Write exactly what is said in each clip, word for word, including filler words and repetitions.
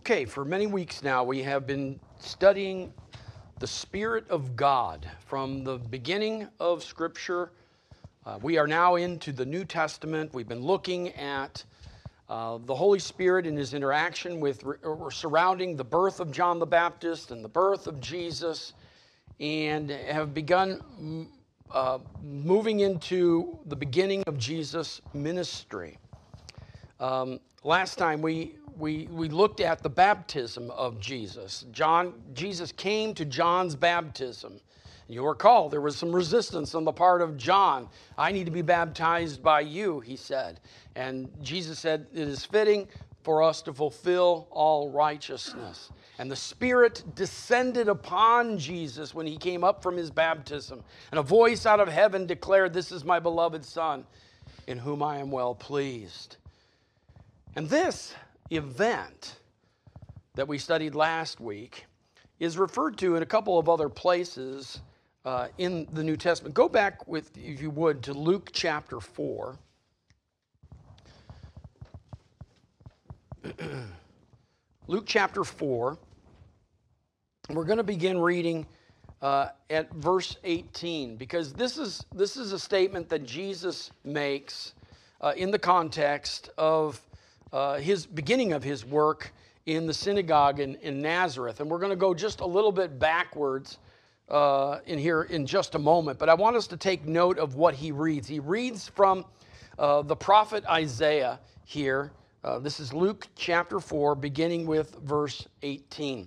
Okay, for many weeks now, we have been studying the Spirit of God from the beginning of Scripture. Uh, we are now into the New Testament. We've been looking at uh, the Holy Spirit and his interaction with or surrounding the birth of John the Baptist and the birth of Jesus, and have begun uh, moving into the beginning of Jesus' ministry. Um, last time we We, we looked at the baptism of Jesus. John, Jesus came to John's baptism. You'll recall there was some resistance on the part of John. I need to be baptized by you, he said. And Jesus said, it is fitting for us to fulfill all righteousness. And the Spirit descended upon Jesus when he came up from his baptism. And a voice out of heaven declared, "This is my beloved Son, in whom I am well pleased." And this event that we studied last week is referred to in a couple of other places uh, in the New Testament. Go back with, if you would, to Luke chapter four. Luke chapter four. We're going to begin reading uh, at verse eighteen, because this is this is a statement that Jesus makes uh, in the context of Uh, his beginning of his work in the synagogue in, in Nazareth. And we're going to go just a little bit backwards uh, in here in just a moment. But I want us to take note of what he reads. He reads from uh, the prophet Isaiah here. Uh, this is Luke chapter four, beginning with verse eighteen.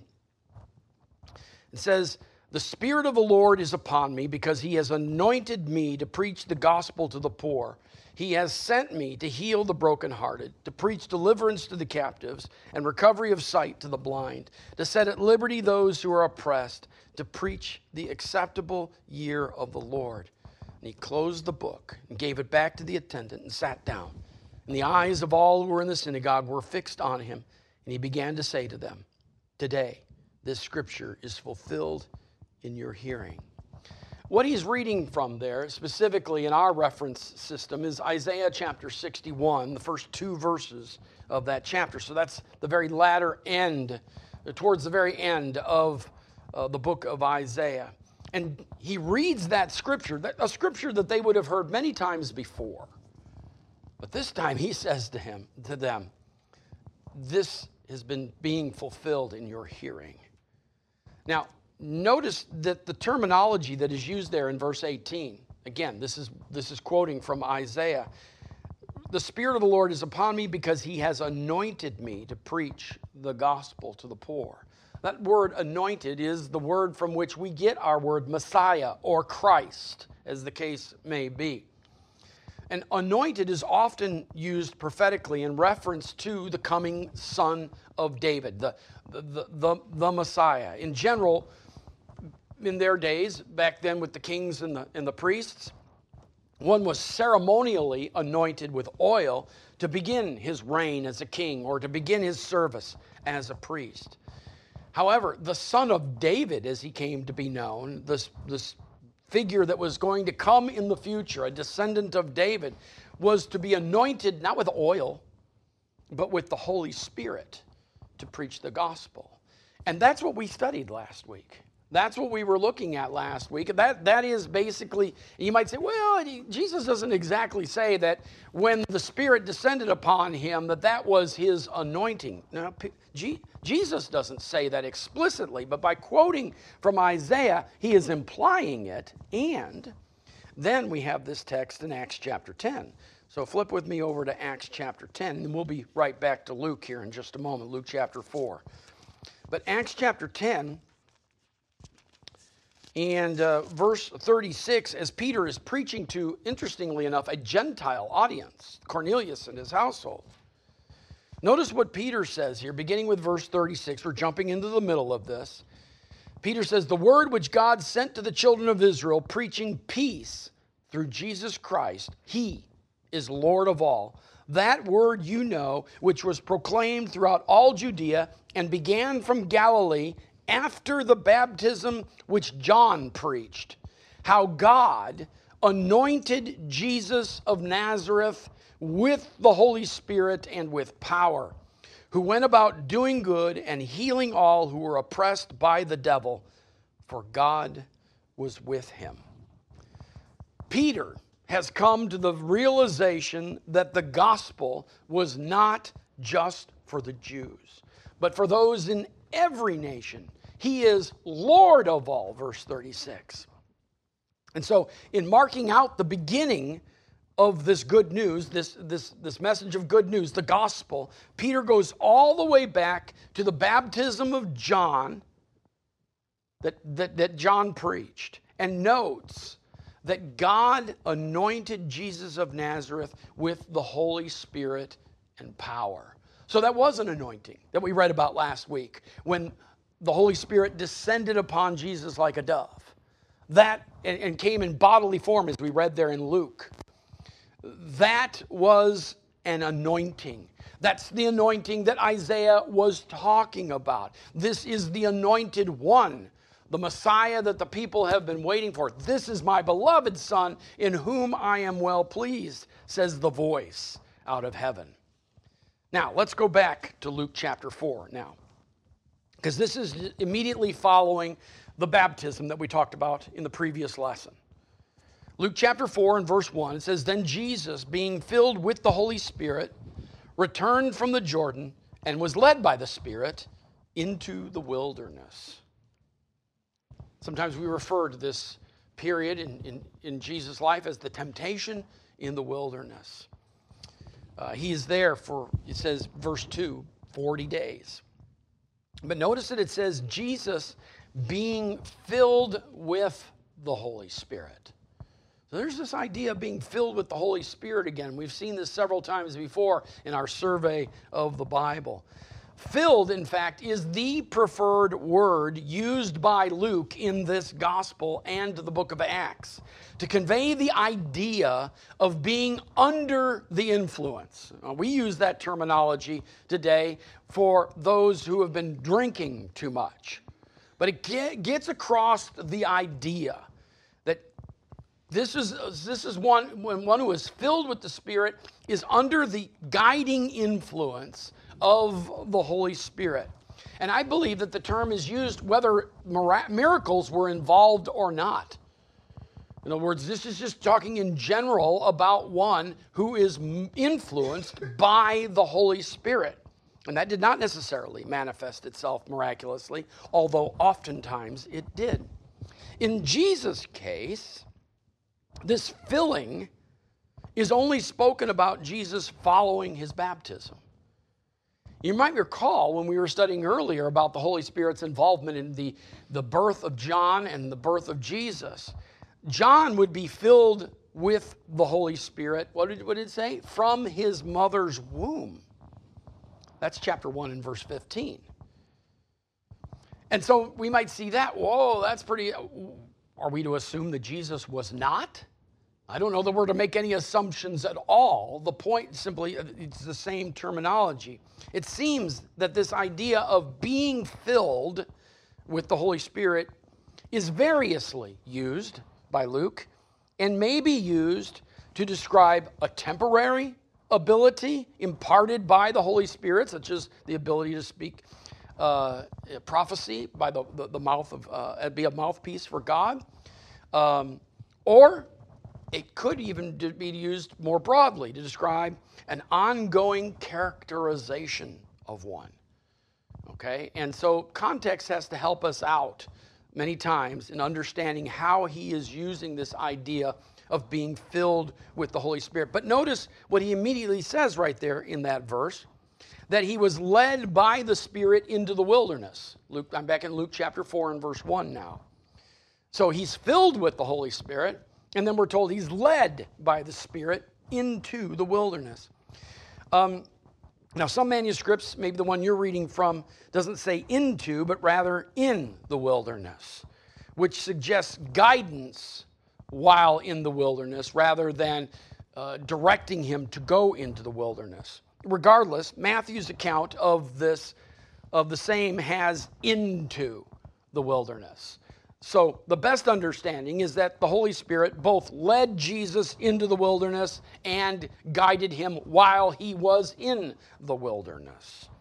It says, "The Spirit of the Lord is upon me, because he has anointed me to preach the gospel to the poor. He has sent me to heal the brokenhearted, to preach deliverance to the captives, and recovery of sight to the blind, to set at liberty those who are oppressed, to preach the acceptable year of the Lord." And he closed the book and gave it back to the attendant and sat down. And the eyes of all who were in the synagogue were fixed on him. And he began to say to them, "Today this scripture is fulfilled in your hearing." What he's reading from there, specifically in our reference system, is Isaiah chapter sixty-one, the first two verses of that chapter. So that's the very latter end, towards the very end of uh, the book of Isaiah. And he reads that scripture, that, a scripture that they would have heard many times before. But this time he says to him, to them, "This has been being fulfilled in your hearing." Now, notice that the terminology that is used there in verse eighteen, again, this is this is quoting from Isaiah. "The Spirit of the Lord is upon me, because he has anointed me to preach the gospel to the poor." That word anointed is the word from which we get our word Messiah or Christ, as the case may be. And anointed is often used prophetically in reference to the coming Son of David, the, the, the, the Messiah. In general, in their days, back then with the kings and the, and the priests, one was ceremonially anointed with oil to begin his reign as a king or to begin his service as a priest. However, the Son of David, as he came to be known, this, this figure that was going to come in the future, a descendant of David, was to be anointed not with oil, but with the Holy Spirit to preach the gospel. And that's what we studied last week. That's what we were looking at last week. That, that is basically, you might say, well, Jesus doesn't exactly say that when the Spirit descended upon him, that that was his anointing. Now, G- Jesus doesn't say that explicitly, but by quoting from Isaiah, he is implying it. And then we have this text in Acts chapter ten. So flip with me over to Acts chapter ten, and we'll be right back to Luke here in just a moment, Luke chapter four. But Acts chapter ten, and uh, verse thirty-six, as Peter is preaching to, interestingly enough, a Gentile audience, Cornelius and his household. Notice what Peter says here, beginning with verse thirty-six. We're jumping into the middle of this. Peter says, "The word which God sent to the children of Israel, preaching peace through Jesus Christ, he is Lord of all. That word you know, which was proclaimed throughout all Judea and began from Galilee, after the baptism which John preached, how God anointed Jesus of Nazareth with the Holy Spirit and with power, who went about doing good and healing all who were oppressed by the devil, for God was with him. Peter has come to the realization that the gospel was not just for the Jews, but for those in every nation. He is Lord of all, verse thirty-six. And so in marking out the beginning of this good news, this, this, this message of good news, the gospel, Peter goes all the way back to the baptism of John that, that, that John preached, and notes that God anointed Jesus of Nazareth with the Holy Spirit and power. So that was an anointing that we read about last week when the Holy Spirit descended upon Jesus like a dove. That, and, and came in bodily form, as we read there in Luke. That was an anointing. That's the anointing that Isaiah was talking about. This is the anointed one, the Messiah that the people have been waiting for. This is my beloved Son, in whom I am well pleased, says the voice out of heaven. Now, let's go back to Luke chapter four now, because this is immediately following the baptism that we talked about in the previous lesson. Luke chapter four and verse one, it says, "Then Jesus, being filled with the Holy Spirit, returned from the Jordan and was led by the Spirit into the wilderness." Sometimes we refer to this period in, in, in Jesus' life as the temptation in the wilderness. Uh, he is there for, it says, verse two, forty days. But notice that it says Jesus being filled with the Holy Spirit. So there's this idea of being filled with the Holy Spirit again. We've seen this several times before in our survey of the Bible. Filled, in fact, is the preferred word used by Luke in this gospel and the book of Acts to convey the idea of being under the influence. We use that terminology today for those who have been drinking too much. But it gets across the idea that this is, this is one, when one who is filled with the Spirit is under the guiding influence of the Holy Spirit. And I believe that the term is used whether miracles were involved or not. In other words, this is just talking in general about one who is influenced by the Holy Spirit. And that did not necessarily manifest itself miraculously, although oftentimes it did. In Jesus' case, this filling is only spoken about Jesus following his baptism. You might recall when we were studying earlier about the Holy Spirit's involvement in the, the birth of John and the birth of Jesus. John would be filled with the Holy Spirit. What did, what did it say? From his mother's womb. That's chapter one and verse fifteen. And so we might see that. Whoa, that's pretty... Are we to assume that Jesus was not? I don't know that we're to make any assumptions at all. The point simply, it's the same terminology. It seems that this idea of being filled with the Holy Spirit is variously used by Luke and may be used to describe a temporary ability imparted by the Holy Spirit, such as the ability to speak uh, prophecy by the, the, the mouth of, uh, be a mouthpiece for God, um, or it could even be used more broadly to describe an ongoing characterization of one. Okay? And so context has to help us out many times in understanding how he is using this idea of being filled with the Holy Spirit. But notice what he immediately says right there in that verse, that he was led by the Spirit into the wilderness. Luke, I'm back in Luke chapter four and verse one now. So he's filled with the Holy Spirit, and then we're told he's led by the Spirit into the wilderness. Um, now, some manuscripts, maybe the one you're reading from, doesn't say into, but rather in the wilderness, which suggests guidance while in the wilderness rather than uh, directing him to go into the wilderness. Regardless, Matthew's account of this, of the same has into the wilderness. So the best understanding is that the Holy Spirit both led Jesus into the wilderness and guided him while he was in the wilderness.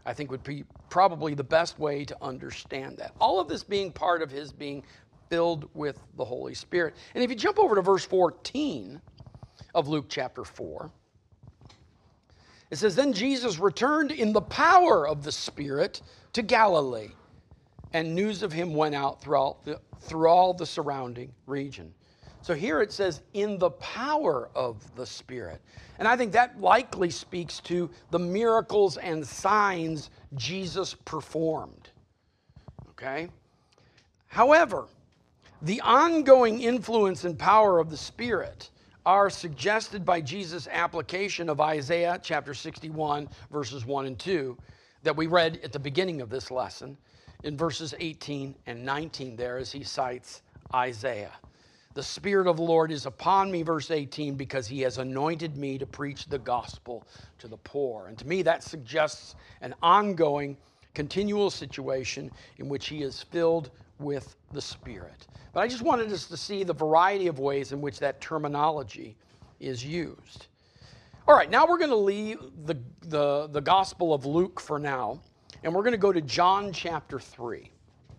I think would be probably the best way to understand that. All of this being part of his being filled with the Holy Spirit. And if you jump over to verse fourteen of Luke chapter four, it says, "Then Jesus returned in the power of the Spirit to Galilee, and news of him went out throughout the, through all the surrounding region." So here it says, in the power of the Spirit. And I think that likely speaks to the miracles and signs Jesus performed. Okay? However, the ongoing influence and power of the Spirit are suggested by Jesus' application of Isaiah chapter sixty-one, verses one and two, that we read at the beginning of this lesson, in verses eighteen and nineteen there, as he cites Isaiah. "The Spirit of the Lord is upon me," verse eighteen, "because he has anointed me to preach the gospel to the poor." And to me, that suggests an ongoing, continual situation in which he is filled with the Spirit. But I just wanted us to see the variety of ways in which that terminology is used. All right, now we're going to leave the, the, the Gospel of Luke for now, and we're going to go to John chapter three.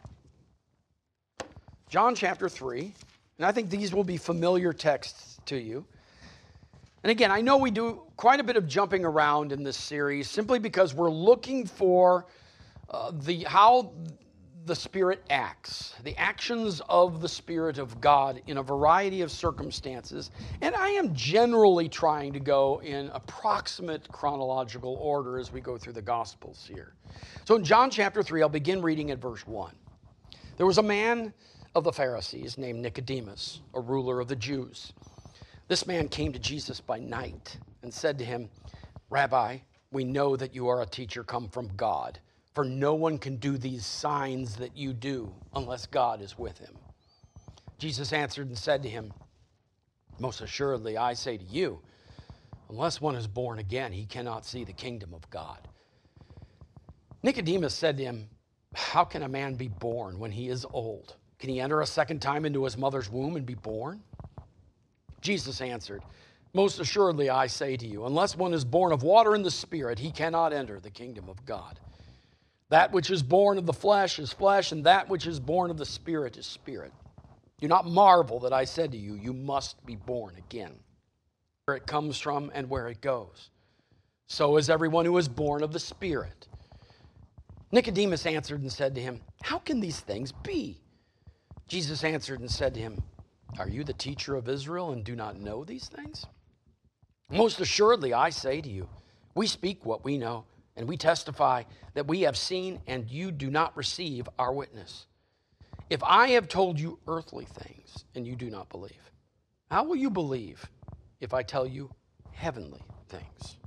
John chapter three. And I think these will be familiar texts to you. And again, I know we do quite a bit of jumping around in this series simply because we're looking for uh, the how the Spirit acts, the actions of the Spirit of God in a variety of circumstances. And I am generally trying to go in approximate chronological order as we go through the Gospels here. So in John chapter three, I'll begin reading at verse one. "There was a man of the Pharisees named Nicodemus, a ruler of the Jews. This man came to Jesus by night and said to him, 'Rabbi, we know that you are a teacher come from God, for no one can do these signs that you do unless God is with him.' Jesus answered and said to him, 'Most assuredly I say to you, unless one is born again, he cannot see the kingdom of God.' Nicodemus said to him, 'How can a man be born when he is old? Can he enter a second time into his mother's womb and be born?' Jesus answered, 'Most assuredly I say to you, unless one is born of water and the Spirit, he cannot enter the kingdom of God. That which is born of the flesh is flesh, and that which is born of the Spirit is spirit. Do not marvel that I said to you, you must be born again. Where it comes from and where it goes. So is everyone who is born of the Spirit.' Nicodemus answered and said to him, 'How can these things be?' Jesus answered and said to him, 'Are you the teacher of Israel and do not know these things? Most assuredly, I say to you, we speak what we know, and we testify that we have seen, and you do not receive our witness. If I have told you earthly things, and you do not believe, how will you believe if I tell you heavenly things?'"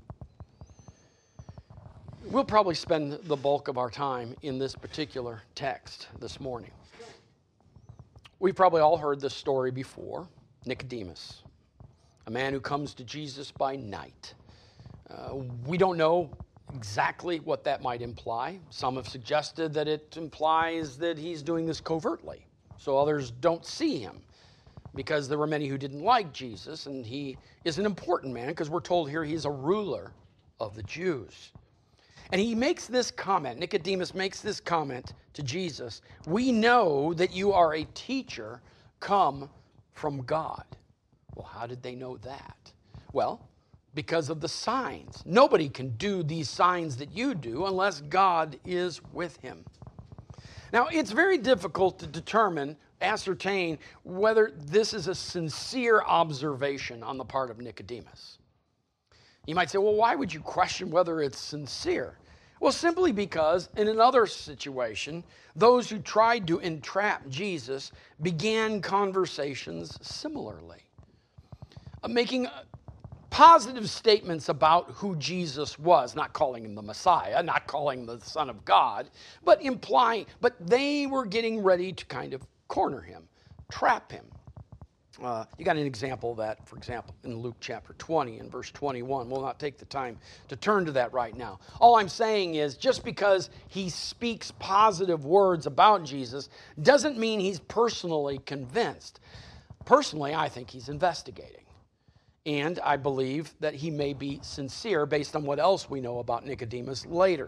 We'll probably spend the bulk of our time in this particular text this morning. We've probably all heard this story before. Nicodemus, a man who comes to Jesus by night. Uh, we don't know exactly what that might imply. Some have suggested that it implies that he's doing this covertly, so others don't see him, because there were many who didn't like Jesus, and he is an important man, because we're told here he's a ruler of the Jews. And he makes this comment, Nicodemus makes this comment to Jesus, "We know that you are a teacher come from God." Well, how did they know that? Well, because of the signs. Nobody can do these signs that you do unless God is with him. Now, it's very difficult to determine, ascertain, whether this is a sincere observation on the part of Nicodemus. You might say, well, why would you question whether it's sincere? Well, simply because in another situation, those who tried to entrap Jesus began conversations similarly, making positive statements about who Jesus was, not calling him the Messiah, not calling him the Son of God, but implying, but they were getting ready to kind of corner him, trap him. Uh, you got an example of that, for example, in Luke chapter twenty and verse twenty-one. We'll not take the time to turn to that right now. All I'm saying is just because he speaks positive words about Jesus doesn't mean he's personally convinced. Personally, I think he's investigating. And I believe that he may be sincere based on what else we know about Nicodemus later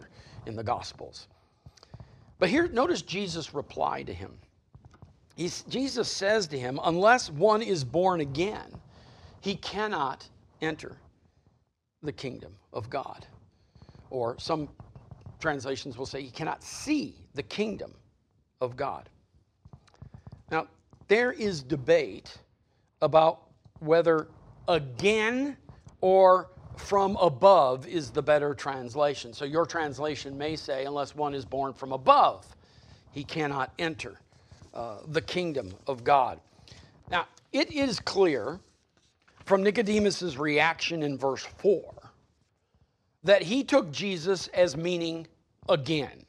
in the Gospels. But here, notice Jesus' reply to him. He's, Jesus says to him, unless one is born again, he cannot enter the kingdom of God. Or some translations will say he cannot see the kingdom of God. Now, there is debate about whether again or from above is the better translation. So your translation may say, unless one is born from above, he cannot enter uh, the kingdom of God. Now, it is clear from Nicodemus' reaction in verse four that he took Jesus as meaning again.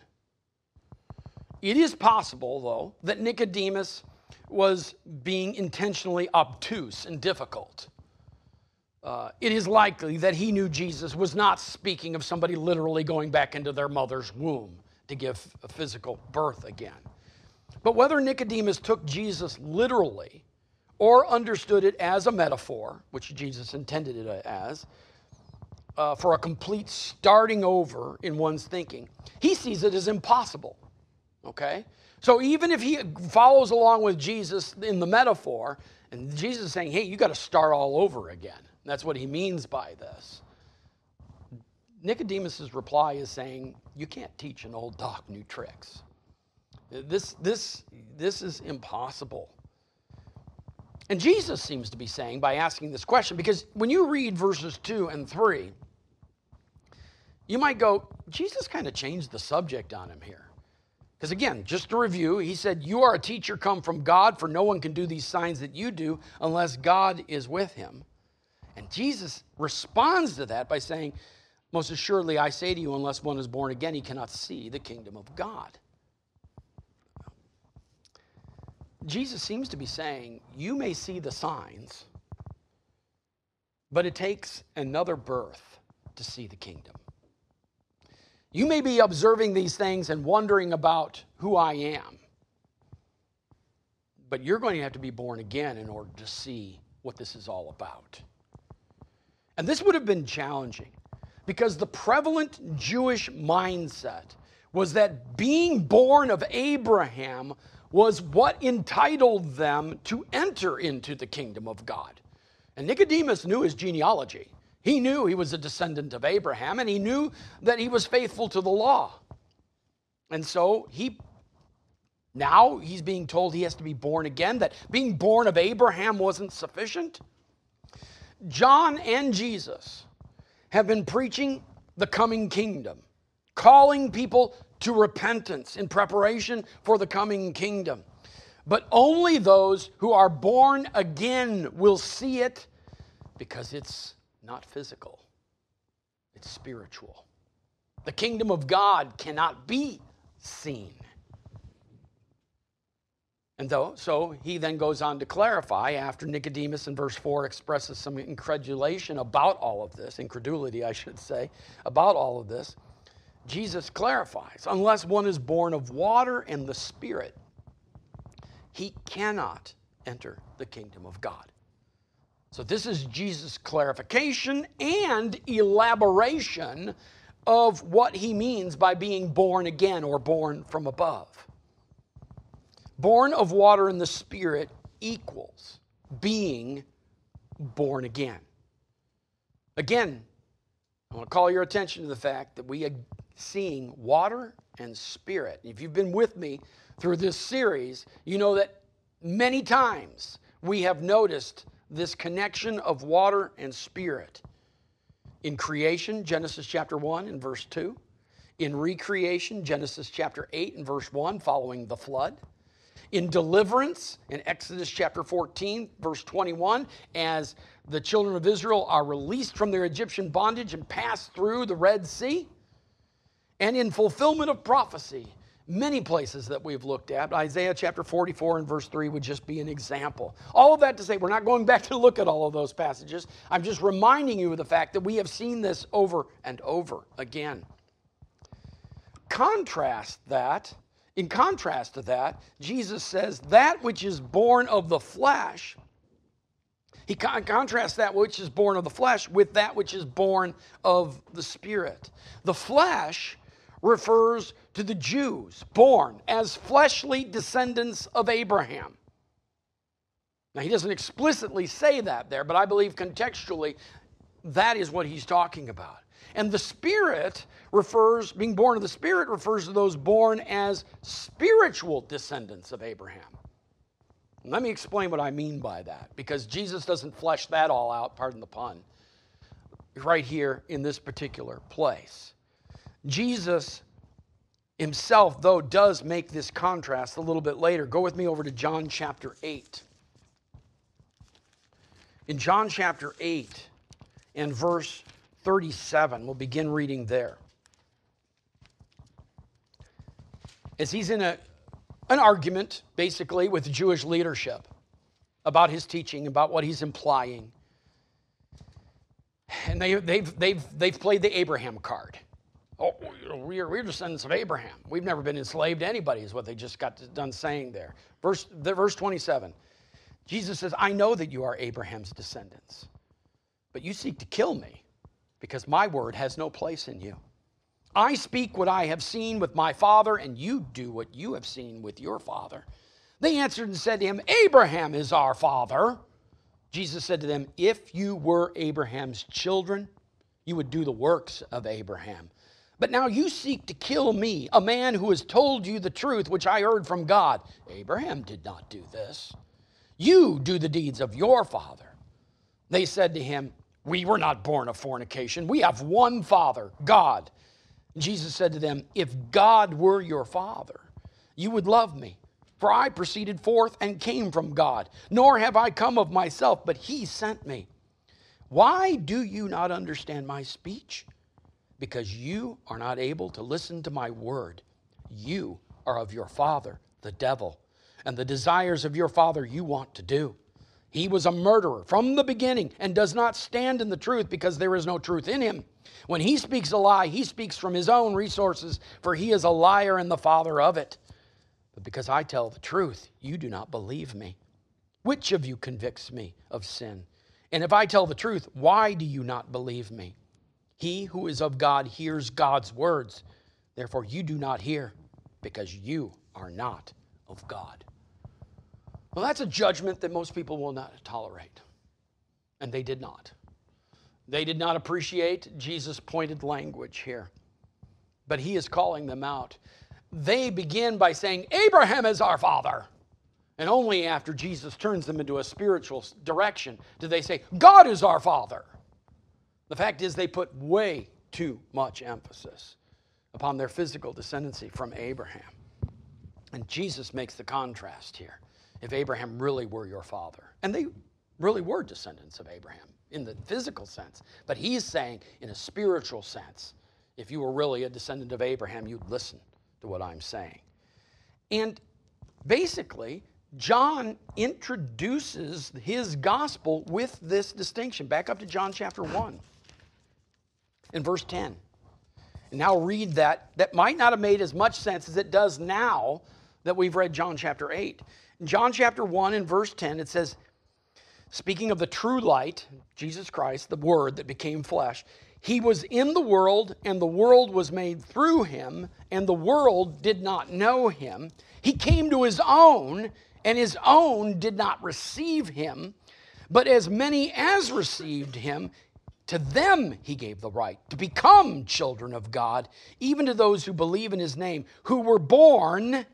It is possible, though, that Nicodemus was being intentionally obtuse and difficult. Uh, it is likely that he knew Jesus was not speaking of somebody literally going back into their mother's womb to give a physical birth again. But whether Nicodemus took Jesus literally or understood it as a metaphor, which Jesus intended it as, uh, for a complete starting over in one's thinking, he sees it as impossible, okay? So even if he follows along with Jesus in the metaphor, and Jesus is saying, hey, you got to start all over again. That's what he means by this. Nicodemus' reply is saying, you can't teach an old dog new tricks. This, this, this is impossible. And Jesus seems to be saying by asking this question, because when you read verses two and three, you might go, Jesus kind of changed the subject on him here. Because again, just to review, he said, you are a teacher come from God, for no one can do these signs that you do unless God is with him. And Jesus responds to that by saying, most assuredly I say to you, unless one is born again, he cannot see the kingdom of God. Jesus seems to be saying, you may see the signs, but it takes another birth to see the kingdom. You may be observing these things and wondering about who I am, but you're going to have to be born again in order to see what this is all about. And this would have been challenging because the prevalent Jewish mindset was that being born of Abraham was what entitled them to enter into the kingdom of God. And Nicodemus knew his genealogy. He knew he was a descendant of Abraham, and he knew that he was faithful to the law. And so he, now he's being told he has to be born again, that being born of Abraham wasn't sufficient. John and Jesus have been preaching the coming kingdom, calling people to repentance in preparation for the coming kingdom. But only those who are born again will see it, because it's not physical, it's spiritual. The kingdom of God cannot be seen. And though, so he then goes on to clarify, after Nicodemus in verse four expresses some incredulation about all of this, incredulity I should say, about all of this, Jesus clarifies, unless one is born of water and the Spirit, he cannot enter the kingdom of God. So this is Jesus' clarification and elaboration of what he means by being born again or born from above. Born of water and the Spirit equals being born again. Again, I want to call your attention to the fact that we are seeing water and Spirit. If you've been with me through this series, you know that many times we have noticed this connection of water and Spirit. In creation, Genesis chapter one and verse two. In recreation, Genesis chapter eight and verse one, following the flood. In deliverance, in Exodus chapter fourteen, verse twenty-one, as the children of Israel are released from their Egyptian bondage and pass through the Red Sea. And in fulfillment of prophecy, many places that we've looked at, Isaiah chapter forty-four and verse three would just be an example. All of that to say, we're not going back to look at all of those passages. I'm just reminding you of the fact that we have seen this over and over again. Contrast that. In contrast to that, Jesus says that which is born of the flesh, he con- contrasts that which is born of the flesh with that which is born of the Spirit. The flesh refers to the Jews born as fleshly descendants of Abraham. Now, he doesn't explicitly say that there, but I believe contextually that is what he's talking about. And the Spirit refers, being born of the Spirit refers to those born as spiritual descendants of Abraham. Let me explain what I mean by that, because Jesus doesn't flesh that all out, pardon the pun, right here in this particular place. Jesus himself, though, does make this contrast a little bit later. Go with me over to John chapter eight. In John chapter eight and verse thirty-seven, we'll begin reading there. As he's in a, an argument, basically, with the Jewish leadership about his teaching, about what he's implying. And they, they've, they've, they've played the Abraham card. Oh, you know, we're, we're descendants of Abraham. We've never been enslaved to anybody, is what they just got done saying there. Verse, the, verse twenty-seven. Jesus says, I know that you are Abraham's descendants, but you seek to kill me because my word has no place in you. I speak what I have seen with my father, and you do what you have seen with your father. They answered and said to him, Abraham is our father. Jesus said to them, if you were Abraham's children, you would do the works of Abraham. But now you seek to kill me, a man who has told you the truth, which I heard from God. Abraham did not do this. You do the deeds of your father. They said to him, we were not born of fornication. We have one Father, God. Jesus said to them, if God were your Father, you would love me. For I proceeded forth and came from God, nor have I come of myself, but he sent me. Why do you not understand my speech? Because you are not able to listen to my word. You are of your father, the devil, and the desires of your father you want to do. He was a murderer from the beginning and does not stand in the truth because there is no truth in him. When he speaks a lie, he speaks from his own resources, for he is a liar and the father of it. But because I tell the truth, you do not believe me. Which of you convicts me of sin? And if I tell the truth, why do you not believe me? He who is of God hears God's words. Therefore you do not hear, because you are not of God. Well, that's a judgment that most people will not tolerate. And they did not. They did not appreciate Jesus' pointed language here. But he is calling them out. They begin by saying, Abraham is our father. And only after Jesus turns them into a spiritual direction do they say, God is our father. The fact is they put way too much emphasis upon their physical descendancy from Abraham. And Jesus makes the contrast here. If Abraham really were your father. And they really were descendants of Abraham in the physical sense. But he's saying in a spiritual sense, if you were really a descendant of Abraham, you'd listen to what I'm saying. And basically, John introduces his gospel with this distinction. Back up to John chapter one in verse ten. And now read that. That might not have made as much sense as it does now that we've read John chapter eight. In John chapter one and verse ten, it says, speaking of the true light, Jesus Christ, the Word that became flesh, he was in the world, and the world was made through him, and the world did not know him. He came to his own, and his own did not receive him. But as many as received him, to them he gave the right to become children of God, even to those who believe in his name, who were born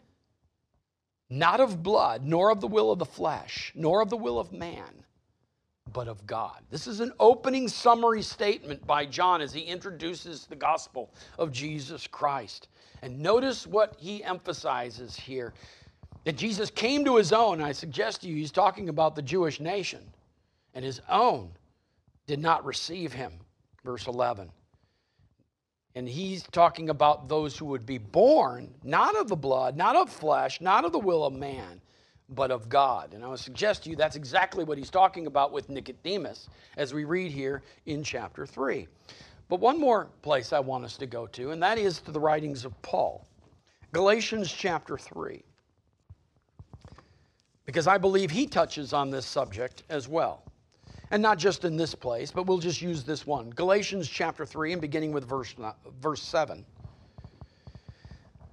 not of blood, nor of the will of the flesh, nor of the will of man, but of God. This is an opening summary statement by John as he introduces the gospel of Jesus Christ. And notice what he emphasizes here, that Jesus came to his own. And I suggest to you, he's talking about the Jewish nation, and his own did not receive him. Verse eleven. And he's talking about those who would be born, not of the blood, not of flesh, not of the will of man, but of God. And I would suggest to you that's exactly what he's talking about with Nicodemus as we read here in chapter three. But one more place I want us to go to, and that is to the writings of Paul. Galatians chapter three. Because I believe he touches on this subject as well. And not just in this place, but we'll just use this one. Galatians chapter three and beginning with verse, verse seven.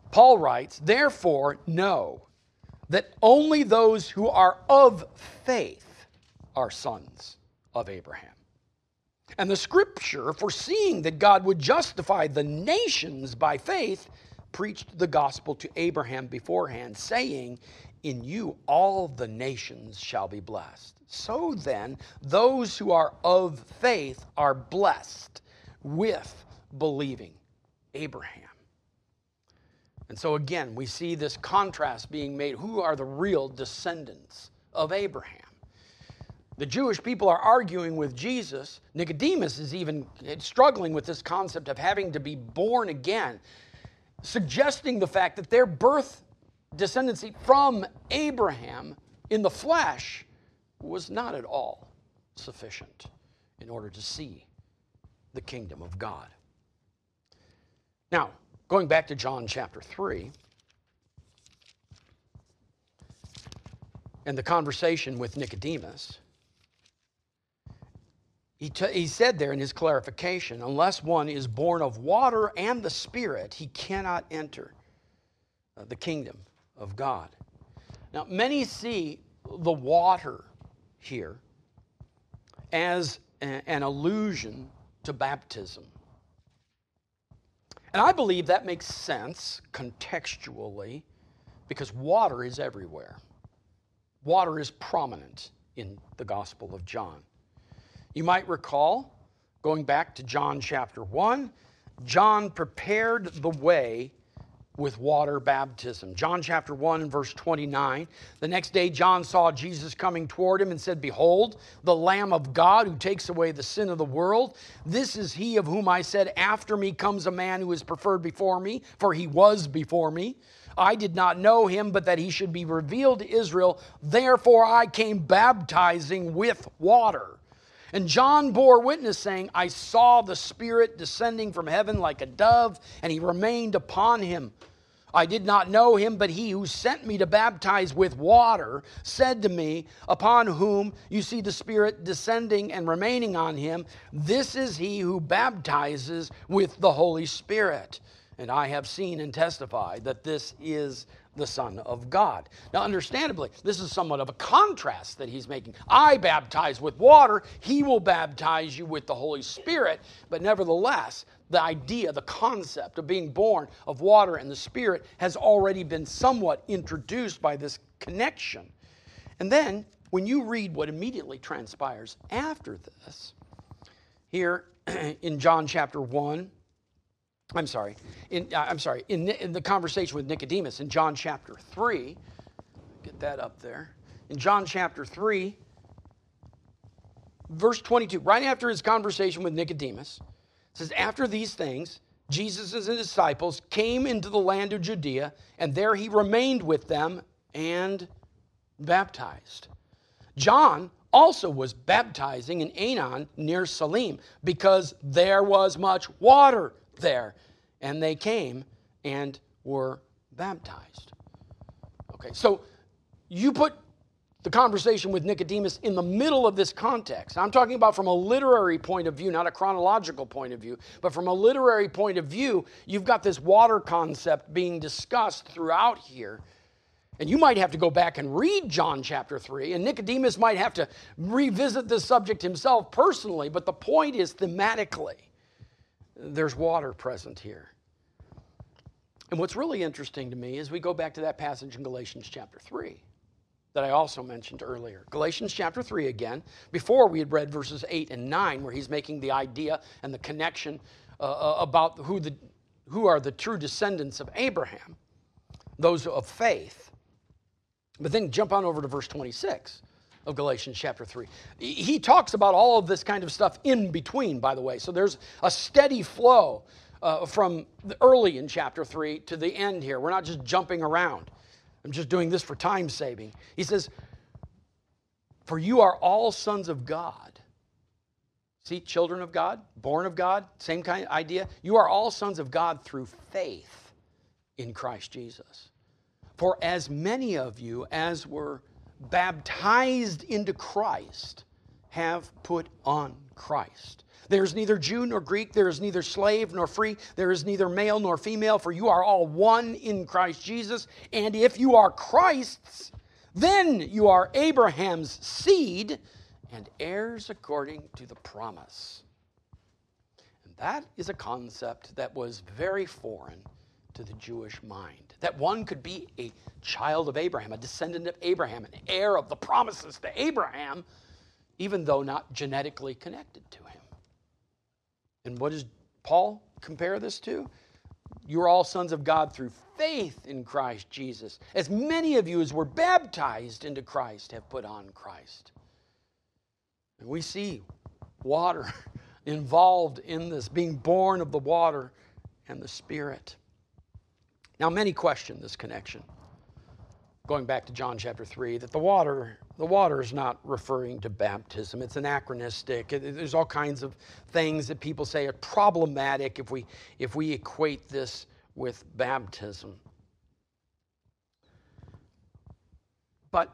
Paul writes, therefore, know that only those who are of faith are sons of Abraham. And the scripture, foreseeing that God would justify the nations by faith, preached the gospel to Abraham beforehand, saying, in you all the nations shall be blessed. So then, those who are of faith are blessed with believing Abraham. And so again, we see this contrast being made. Who are the real descendants of Abraham? The Jewish people are arguing with Jesus. Nicodemus is even struggling with this concept of having to be born again, suggesting the fact that their birth descendancy from Abraham in the flesh was not at all sufficient in order to see the kingdom of God. Now, going back to John chapter three, and the conversation with Nicodemus, he, t- he said there in his clarification, unless one is born of water and the Spirit, he cannot enter uh, the kingdom of God. Now, many see the water here as a, an allusion to baptism. And I believe that makes sense contextually because water is everywhere. Water is prominent in the Gospel of John. You might recall, going back to John chapter one, John prepared the way with water baptism. John chapter one and verse twenty-nine. The next day John saw Jesus coming toward him and said, behold, the Lamb of God who takes away the sin of the world. This is he of whom I said, after me comes a man who is preferred before me, for he was before me. I did not know him, but that he should be revealed to Israel. Therefore I came baptizing with water. And John bore witness, saying, I saw the Spirit descending from heaven like a dove, and he remained upon him. I did not know him, but he who sent me to baptize with water said to me, upon whom you see the Spirit descending and remaining on him, this is he who baptizes with the Holy Spirit. And I have seen and testified that this is the Son of God. Now, understandably, this is somewhat of a contrast that he's making. I baptize with water, he will baptize you with the Holy Spirit, but nevertheless, the idea, the concept of being born of water and the Spirit has already been somewhat introduced by this connection. And then, when you read what immediately transpires after this, here in John chapter one, I'm sorry, in, uh, I'm sorry, in, in the conversation with Nicodemus in John chapter three, get that up there. In John chapter three, verse twenty-two, right after his conversation with Nicodemus, it says, after these things, Jesus and his disciples came into the land of Judea, and there he remained with them and baptized. John also was baptizing in Aenon near Salim, because there was much water there, and they came and were baptized. Okay, so you put the conversation with Nicodemus in the middle of this context. I'm talking about from a literary point of view, not a chronological point of view, but from a literary point of view, you've got this water concept being discussed throughout here. And you might have to go back and read John chapter three, and Nicodemus might have to revisit this subject himself personally, but the point is thematically, there's water present here. And what's really interesting to me is we go back to that passage in Galatians chapter three that I also mentioned earlier. Galatians chapter three again. Before we had read verses eight and nine where he's making the idea and the connection uh, about who, the, who are the true descendants of Abraham, those of faith. But then jump on over to verse twenty-six. Of Galatians chapter three. He talks about all of this kind of stuff in between, by the way. So there's a steady flow uh, from the early in chapter three to the end here. We're not just jumping around. I'm just doing this for time saving. He says, for you are all sons of God. See, children of God, born of God, same kind of idea. You are all sons of God through faith in Christ Jesus. For as many of you as were baptized into Christ have put on Christ. There is neither Jew nor Greek, there is neither slave nor free, there is neither male nor female, for you are all one in Christ Jesus. And if you are Christ's, then you are Abraham's seed and heirs according to the promise. And that is a concept that was very foreign to the Jewish mind, that one could be a child of Abraham, a descendant of Abraham, an heir of the promises to Abraham, even though not genetically connected to him. And what does Paul compare this to? You are all sons of God through faith in Christ Jesus. As many of you as were baptized into Christ have put on Christ. And we see water involved in this, being born of the water and the Spirit. Now, many question this connection, going back to John chapter three, that the water, the water is not referring to baptism. It's anachronistic. It, there's all kinds of things that people say are problematic if we, if we equate this with baptism. But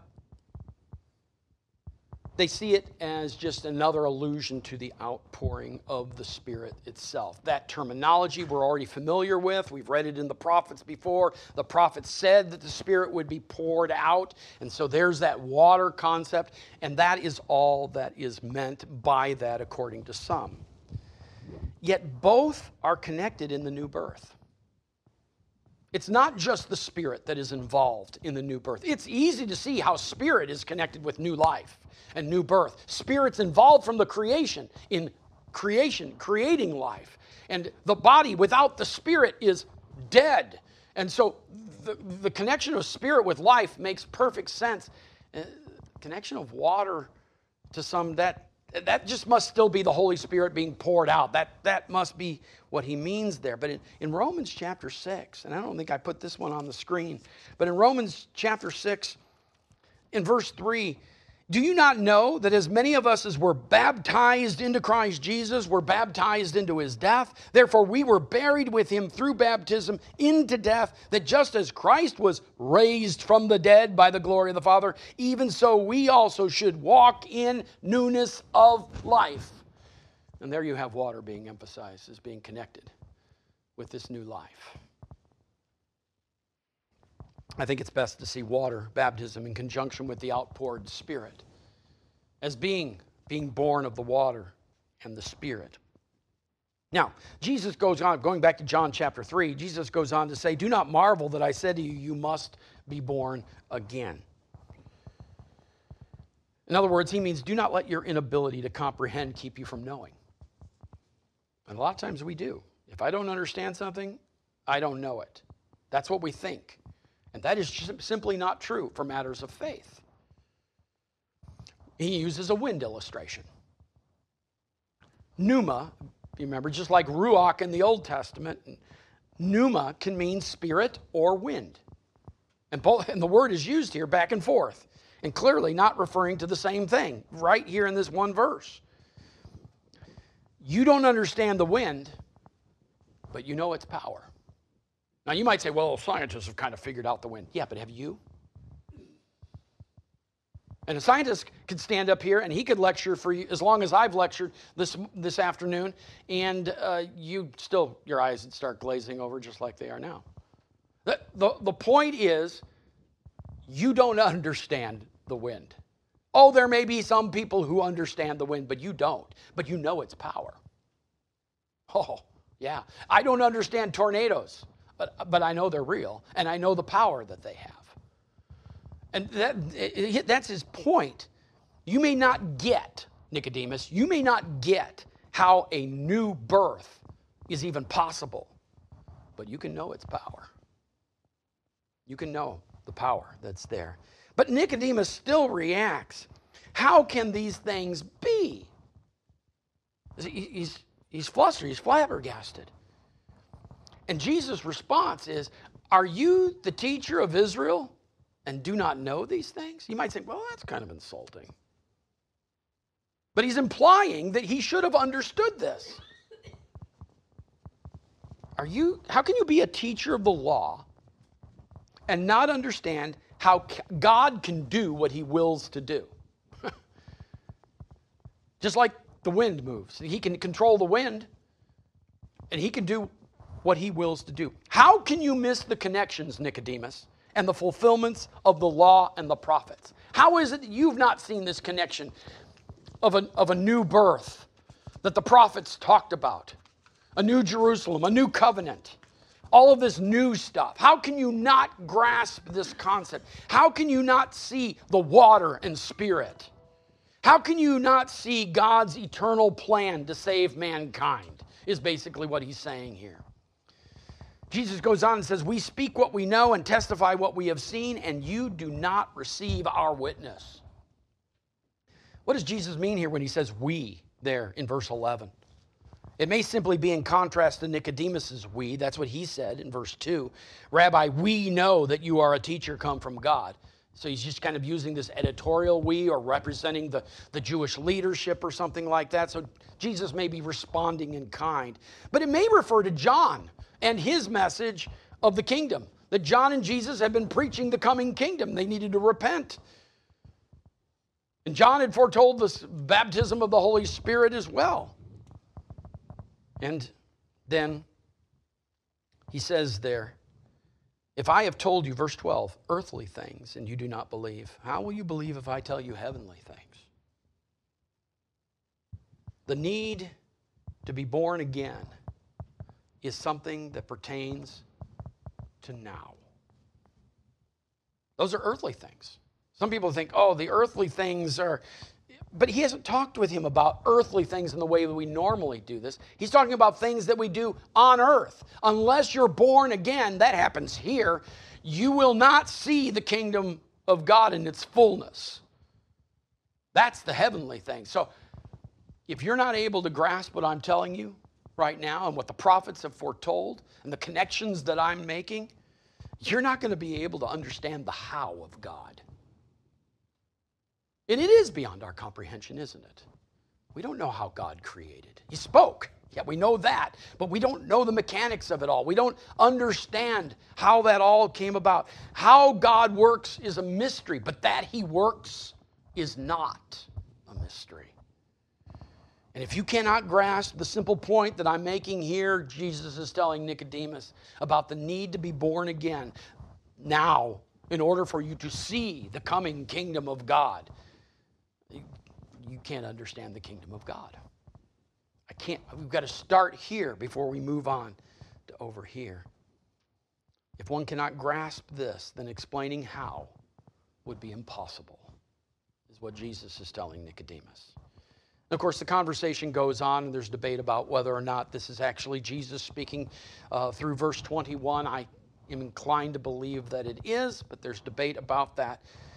they see it as just another allusion to the outpouring of the Spirit itself. That terminology we're already familiar with. We've read it in the prophets before. The prophets said that the Spirit would be poured out. And so there's that water concept. And that is all that is meant by that, according to some. Yet both are connected in the new birth. It's not just the Spirit that is involved in the new birth. It's easy to see how Spirit is connected with new life and new birth. Spirit's involved from the creation, in creation, creating life. And the body without the Spirit is dead. And so the, the connection of Spirit with life makes perfect sense. Uh, connection of water to some, that that just must still be the Holy Spirit being poured out. That, that must be what he means there. But in, in Romans chapter six, and I don't think I put this one on the screen, but in Romans chapter six, in verse three, do you not know that as many of us as were baptized into Christ Jesus were baptized into his death? Therefore we were buried with him through baptism into death, that just as Christ was raised from the dead by the glory of the Father, even so we also should walk in newness of life. And there you have water being emphasized as being connected with this new life. I think it's best to see water baptism in conjunction with the outpoured Spirit as being, being born of the water and the Spirit. Now, Jesus goes on, going back to John chapter three, Jesus goes on to say, do not marvel that I said to you, you must be born again. In other words, he means do not let your inability to comprehend keep you from knowing. And a lot of times we do. If I don't understand something, I don't know it. That's what we think. And that is just simply not true for matters of faith. He uses a wind illustration. Pneuma, you remember, just like ruach in the Old Testament, pneuma can mean spirit or wind. And, both, and the word is used here back and forth, and clearly not referring to the same thing, right here in this one verse. You don't understand the wind, but you know its power. Now, you might say, well, scientists have kind of figured out the wind. Yeah, but have you? And a scientist could stand up here and he could lecture for you as long as I've lectured this this afternoon, and uh, you still, your eyes would start glazing over just like they are now. The, the, the point is, you don't understand the wind. Oh, there may be some people who understand the wind, but you don't. But you know its power. Oh, yeah. I don't understand tornadoes. But, but I know they're real, and I know the power that they have. And that, it, that's his point. You may not get, Nicodemus, you may not get how a new birth is even possible, but you can know its power. You can know the power that's there. But Nicodemus still reacts. How can these things be? He's, he's flustered, he's flabbergasted. And Jesus' response is, are you the teacher of Israel and do not know these things? You might say, well, that's kind of insulting. But he's implying that he should have understood this. Are you, how can you be a teacher of the law and not understand how God can do what he wills to do? Just like the wind moves. He can control the wind, and he can do what he wills to do. How can you miss the connections, Nicodemus, and the fulfillments of the law and the prophets? How is it that you've not seen this connection of a, of a new birth that the prophets talked about? A new Jerusalem, a new covenant, all of this new stuff. How can you not grasp this concept? How can you not see the water and spirit? How can you not see God's eternal plan to save mankind, is basically what he's saying here. Jesus goes on and says, we speak what we know and testify what we have seen, and you do not receive our witness. What does Jesus mean here when he says we there in verse eleven? It may simply be in contrast to Nicodemus's we. That's what he said in verse two. Rabbi, we know that you are a teacher come from God. So he's just kind of using this editorial we, or representing the, the Jewish leadership or something like that. So Jesus may be responding in kind. But it may refer to John and his message of the kingdom. That John and Jesus had been preaching the coming kingdom. They needed to repent. And John had foretold the baptism of the Holy Spirit as well. And then he says there, if I have told you, verse twelve, earthly things, and you do not believe, how will you believe if I tell you heavenly things? The need to be born again is something that pertains to now. Those are earthly things. Some people think, oh, the earthly things are... But he hasn't talked with him about earthly things in the way that we normally do this. He's talking about things that we do on earth. Unless you're born again, that happens here, you will not see the kingdom of God in its fullness. That's the heavenly thing. So if you're not able to grasp what I'm telling you right now and what the prophets have foretold and the connections that I'm making, you're not going to be able to understand the how of God. And it is beyond our comprehension, isn't it? We don't know how God created. He spoke. Yeah, we know that. But we don't know the mechanics of it all. We don't understand how that all came about. How God works is a mystery, but that he works is not a mystery. And if you cannot grasp the simple point that I'm making here, Jesus is telling Nicodemus about the need to be born again now in order for you to see the coming kingdom of God. You can't understand the kingdom of God. I can't. We've got to start here before we move on to over here. If one cannot grasp this, then explaining how would be impossible, is what Jesus is telling Nicodemus. And of course, the conversation goes on, and there's debate about whether or not this is actually Jesus speaking uh, through verse twenty-one. I am inclined to believe that it is, but there's debate about that.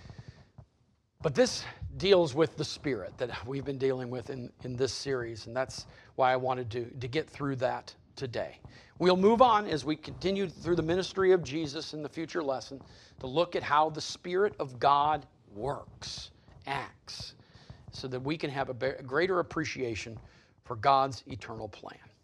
But this deals with the Spirit that we've been dealing with in, in this series, and that's why I wanted to, to get through that today. We'll move on as we continue through the ministry of Jesus in the future lesson to look at how the Spirit of God works, acts, so that we can have a greater appreciation for God's eternal plan.